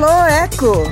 Alô, Eco!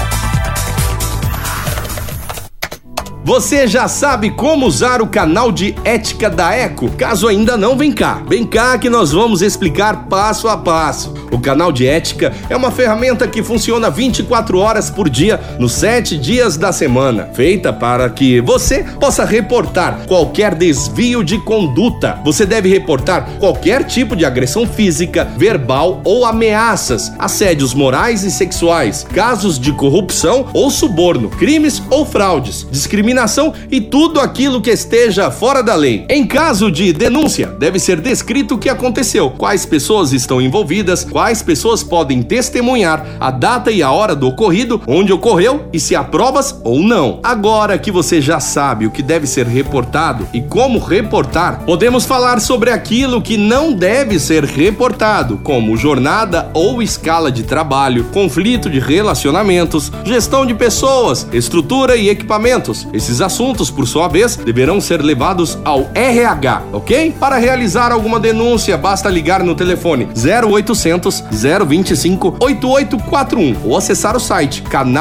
Você já sabe como usar o canal de ética da Eco? Caso ainda não, vem cá que nós vamos explicar passo a passo. O canal de ética é uma ferramenta que funciona 24 horas por dia, nos 7 dias da semana, feita para que você possa reportar qualquer desvio de conduta. Você deve reportar qualquer tipo de agressão física, verbal ou ameaças, assédios morais e sexuais, casos de corrupção ou suborno, crimes ou fraudes, discriminação e tudo aquilo que esteja fora da lei. Em caso de denúncia, deve ser descrito o que aconteceu, quais pessoas estão envolvidas, quais pessoas podem testemunhar, a data e a hora do ocorrido, onde ocorreu e se há provas ou não. Agora que você já sabe o que deve ser reportado e como reportar, podemos falar sobre aquilo que não deve ser reportado, como jornada ou escala de trabalho, conflito de relacionamentos, gestão de pessoas, estrutura e equipamentos. Esses assuntos, por sua vez, deverão ser levados ao RH, ok? Para realizar alguma denúncia, basta ligar no telefone 0800 025 8841 ou acessar o site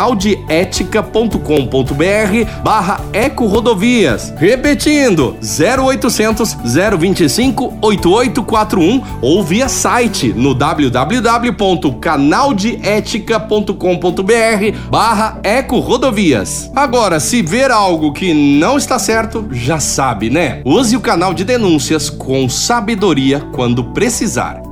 canaldeetica.com.br/ecorodovias. Repetindo, 0800 025 8841 ou via site no www.canaldeetica.com.br/ecorodovias. Agora, se ver algo que não está certo, já sabe, né? Use o canal de denúncias com sabedoria quando precisar.